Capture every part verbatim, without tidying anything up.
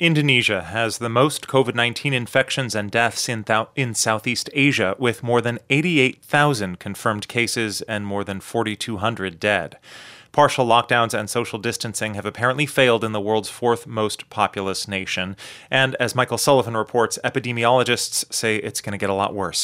Indonesia has the most COVID nineteen infections and deaths in, th- in Southeast Asia, with more than eighty-eight thousand confirmed cases and more than forty-two hundred dead. Partial lockdowns and social distancing have apparently failed in the world's fourth most populous nation. And as Michael Sullivan reports, epidemiologists say it's going to get a lot worse.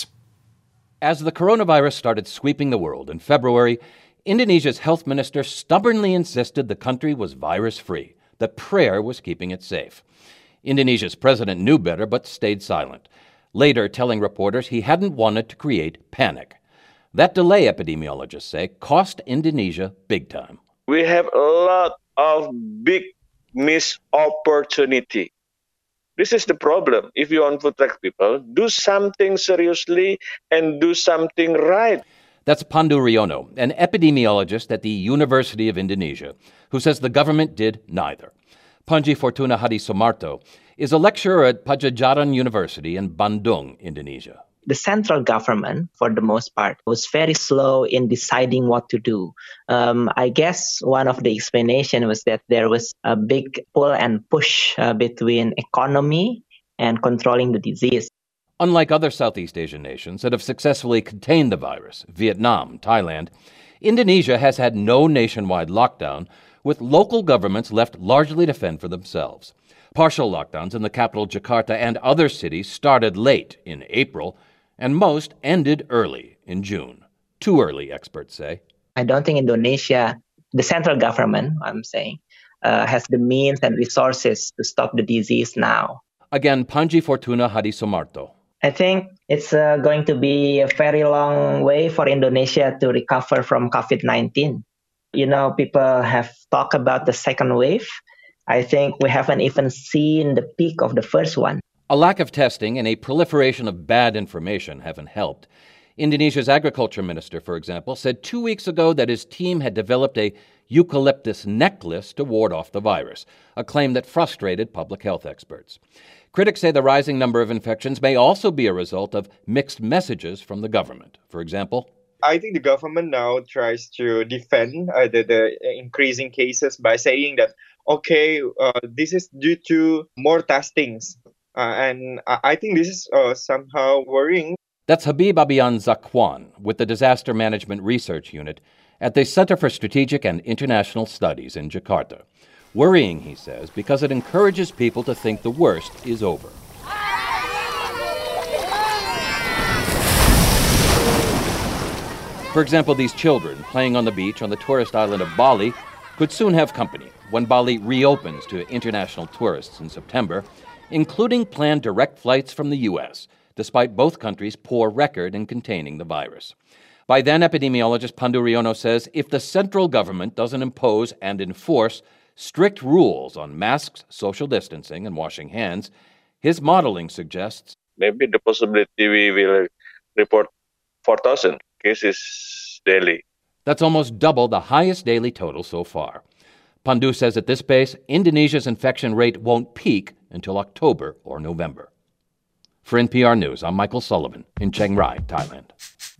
As the coronavirus started sweeping the world in February, Indonesia's health minister stubbornly insisted the country was virus-free, that prayer was keeping it safe. Indonesia's president knew better but stayed silent, later telling reporters he hadn't wanted to create panic. That delay, epidemiologists say, cost Indonesia big time. We have a lot of big missed opportunity. This is the problem. If you want to protect people, do something seriously and do something right. That's Pandu Riono, an epidemiologist at the University of Indonesia, who says the government did neither. Panji Fortuna Hadisoemarto is a lecturer at Padjadjaran University in Bandung, Indonesia. The central government, for the most part, was very slow in deciding what to do. Um, I guess one of the explanations was that there was a big pull and push uh, between economy and controlling the disease. Unlike other Southeast Asian nations that have successfully contained the virus, Vietnam, Thailand, Indonesia has had no nationwide lockdown, with local governments left largely to fend for themselves. Partial lockdowns in the capital Jakarta and other cities started late in April, and most ended early in June. Too early, experts say. I don't think Indonesia, the central government, I'm saying, uh, has the means and resources to stop the disease now. Again, Panji Fortuna Hadisoemarto. I think it's uh, going to be a very long way for Indonesia to recover from COVID nineteen. You know, people have talked about the second wave. I think we haven't even seen the peak of the first one. A lack of testing and a proliferation of bad information haven't helped. Indonesia's agriculture minister, for example, said two weeks ago that his team had developed a eucalyptus necklace to ward off the virus, a claim that frustrated public health experts. Critics say the rising number of infections may also be a result of mixed messages from the government. For example, I think the government now tries to defend uh, the, the increasing cases by saying that, okay, uh, this is due to more testings. Uh, and I think this is uh, somehow worrying. That's Habib Abian Zakwan with the Disaster Management Research Unit at the Center for Strategic and International Studies in Jakarta. Worrying, he says, because it encourages people to think the worst is over. For example, these children playing on the beach on the tourist island of Bali could soon have company when Bali reopens to international tourists in September, including planned direct flights from the U S, despite both countries' poor record in containing the virus. By then, epidemiologist Pandu Riono says if the central government doesn't impose and enforce strict rules on masks, social distancing, and washing hands, his modeling suggests maybe the possibility we will report four thousand cases daily. That's almost double the highest daily total so far. Pandu says at this pace, Indonesia's infection rate won't peak until October or November. For N P R News, I'm Michael Sullivan in Chiang Rai, Thailand.